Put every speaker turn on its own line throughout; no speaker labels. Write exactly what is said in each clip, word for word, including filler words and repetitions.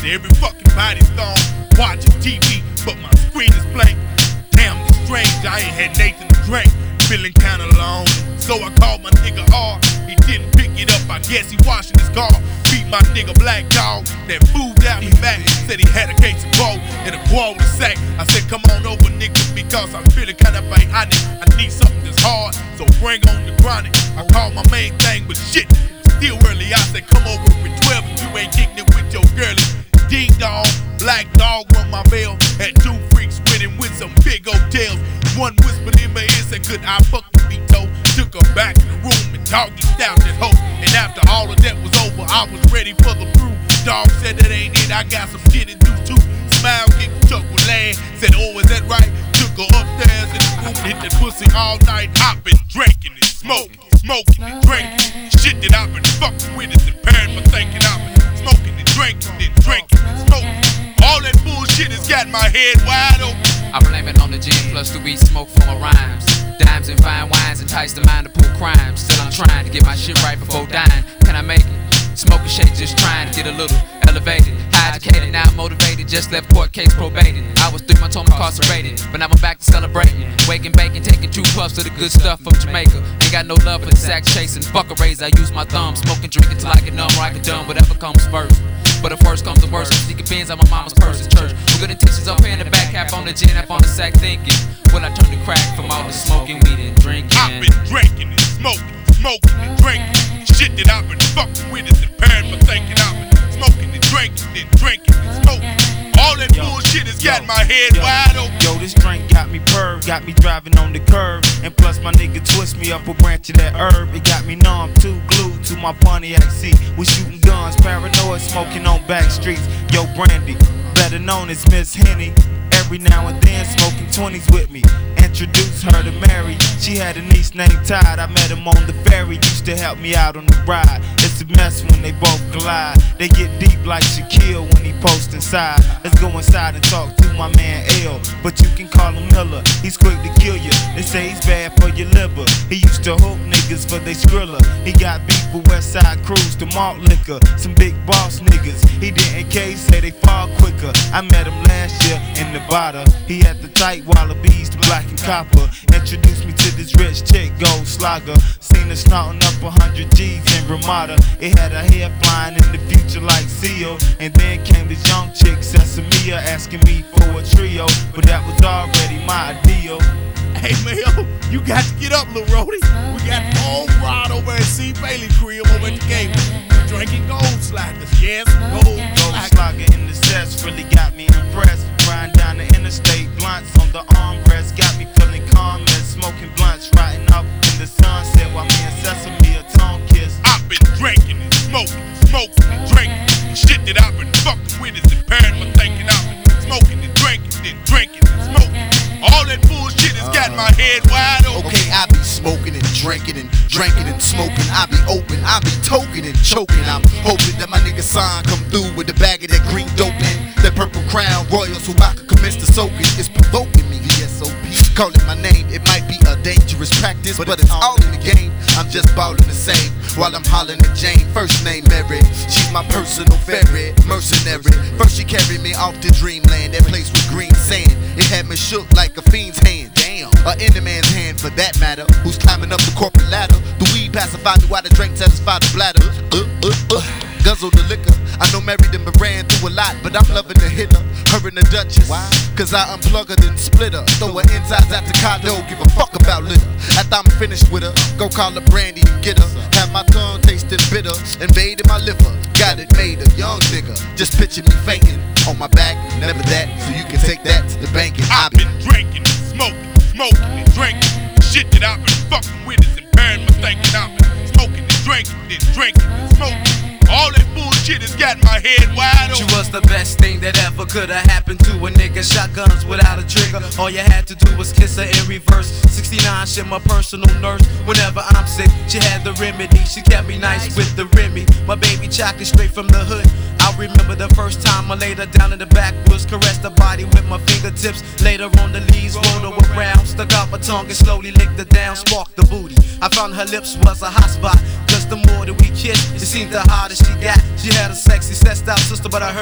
every fucking body's gone. Watching T V, but my screen is blank. Damn, it's strange, I ain't had Nathan to drink. Feeling kinda alone, so I called my nigga R. He didn't pick it up, I guess he washing his car. Beat my nigga Black Dog, that fooled out me back. Said he had a case of cold and a quarter sack. I said come on over nigga, because I'm feeling kinda behind it. I need something that's hard, so bring on the chronic. I called my main thing, but shit, it was still early. I said come over with twelve if you ain't kicking it with your girlie. Ding dong, Black Dog rung my bell. Had two freaks with him with some big old tails. One whispered in my ear, said could I fuck the Vito? Took her back in the room and doggy styled that hoe. And after all of that was over, I was ready for the brew. Dog said that ain't it, I got some shit to do too. Smile, get chuck with land. Said oh, is that right? Took her upstairs in the room, hit that pussy all night. I've been drinking and smoking, smoking and drinking. Shit that I've been fucking with is impaired for thinking I've been smoking and drinking and drinking and smoking. All that bullshit has got my head wide open.
I blame it on the gin plus the weed smoke for my rhymes. Dimes and fine wines entice the mind to pull crimes. Still I'm trying to get my shit right before dying. Can I make it? Smoking shake, just trying to get a little elevated. High educated, now motivated, just left court case probated. I was three months home incarcerated, but now I'm back to celebrating. Waking, baking, taking two puffs of the good stuff from Jamaica. Ain't got no love for the sack chasing. Fuck a razor, I use my thumb. Smoking, drinking till I get numb or I get done, whatever comes first. But if worst comes to worst, I'm sneaking pins on my mama's purse in church. With good intentions, I'm paying the back half on the gin, half on the sack thinking. Will I turn to crack from all the smoking, weed and drinking?
I've been drinking and smoking, smoking and drinking. Shit that I've been fucking with is impaired for thinking I've been smoking and drinking and drinking and smoking. All that yo, bullshit has yo, got my head yo, wide open.
Yo, this drink got me purred, got me driving on the curb. And plus my nigga twist me up a branch of that herb. It got me numb, too glued to my Pontiac seat. We shooting guns, paranoid, smoking on back streets. Yo, Brandy, better known as Miss Henny. Every now and then smoking twenties with me. Introduced her to Mary. She had a niece named Todd. I met him on the ferry. Used to help me out on the ride. It's a mess when they both collide. They get deep like Shaquille when he posts inside. Let's go inside and talk to my man L. But you can call him Miller. He's quick to kill you. They say he's bad for your liver. He used to hook niggas for they skrilla. He got beef with Westside Crews, the malt liquor. Some big boss niggas. He didn't case, say they fall quicker. I met him last year in Nevada. He had the tight wallabies, the black and copper. Introduced me to this rich chick, Gold Slugger. Seen her snorting up a hundred G's in Ramada. It had her hair flying in the future like Seal. And then came this young chick, Sesamia, asking me for a trio. But that was already my ideal.
Hey man, yo, you got to get up, little Rody. We got Paul Rod over at C. Bailey crib over at the game. Drinking Gold Slackers, yes, Gold, gold
Slugger in the sets really got me impressed. Riding down the interstate, blunts on the armrest. Got me feeling calm and smoking blunts. Riding up in the sunset while me and Sesame a tongue kiss.
I've been drinking and smoking, smoking and drinking. Shit that I've been fucking with is impaired for thinking I've been smoking and drinking and drinking and smoking. All that bullshit has got my head wide open.
Okay, I be smoking and drinking and drinking and smoking. I be open, I be toking and choking. I'm hoping that my nigga Son come through with a bag of that green dope in that purple Crown Royal so I can commence the soaking. It's provoking me, the S O P. Calling my name, it might be a dangerous practice, but it's all in the game. I'm just ballin' the same while I'm hollering at Jane. First name Mary, she's my personal ferret, mercenary. First she carried me off to dreamland, that place with green sand. It had me shook like a fiend's hand, damn, a inner man's hand for that matter. Who's climbing up the corporate ladder? The weed pacified me while the drink satisfied the bladder. Uh, uh, uh. Guzzle the liquor. I know married and ran through a lot, but I'm loving the hitter. Her and the Duchess. Why? Cause I unplug her then split her. Throw her insides out the condo, give a fuck about litter. After I'm finished with her, go call her Brandy and get her. Have my tongue tasting bitter, invaded my liver. Got it made a young nigga. Just picture me fainting on my back, never that, so you can take that to the bank. And
I've been drinking and smoking, smoking and drinking. Shit that I've been fucking with is impaired for thinking I've been smoking and drinking and drinking and smoking. All that bullshit has got my head wide open.
She was the best thing that ever could have happened to a nigga. Shotguns without a trigger. All you had to do was kiss her in reverse. sixty-nine, she my personal nurse. Whenever I'm sick, she had the remedy. She kept me nice with the Remy. My baby chocolate straight from the hood. I remember the first time I laid her down in the backwoods, caressed her body with my fingertips. Later on the leaves, rolled her around, stuck out my tongue and slowly licked her down, sparked the booty. I found her lips was a hot spot, cause the more that we kissed, it seemed the hottest she got. She had a sexy, sexed out sister, but I heard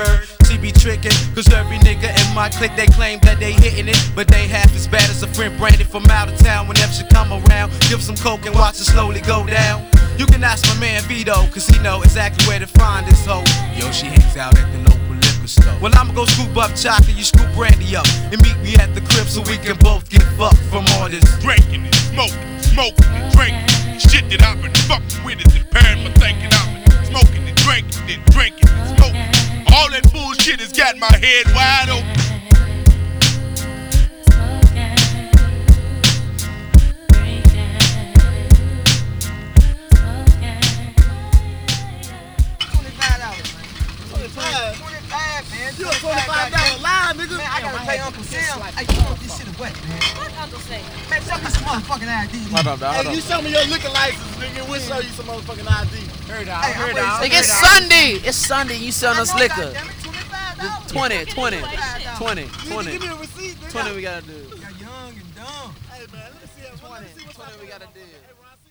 she be tricking. Cause every nigga in my clique, they claim that they hitting it, but they ain't half as bad as a friend Brandon from out of town. Whenever she come around, give some coke and watch it slowly go down. You can ask my man Vito, cause he know exactly where to find this hoe. Yo, she hangs out at the local liquor store. Well, I'ma go scoop up chocolate, you scoop brandy up, and meet me at the crib so we can both get fucked from all this
drinking and smoking, smoking and drinking. Shit that I've been fucking with is impairing my thinking. I've been smoking and drinking, then drinking and smoking. All that bullshit has got my head wide open.
You a twenty-five dollar line, nigga. Man, I gotta pay Uncle Sam. Hey, you want this shit away, man. Fuck Uncle Sam. Man, show me some motherfucking I D.
Hold up, dog.
Hey, you show me your liquor license, nigga. We'll show you some motherfucking I D.
Heard out, heard out.
Nigga, it's Sunday. It's Sunday. You selling us liquor. twenty, twenty, twenty, twenty.
Give me a receipt, nigga.
twenty we gotta do.
You're young and dumb. Hey, man, let me see that.
twenty,
Let me see what's
twenty we
up.
gotta do.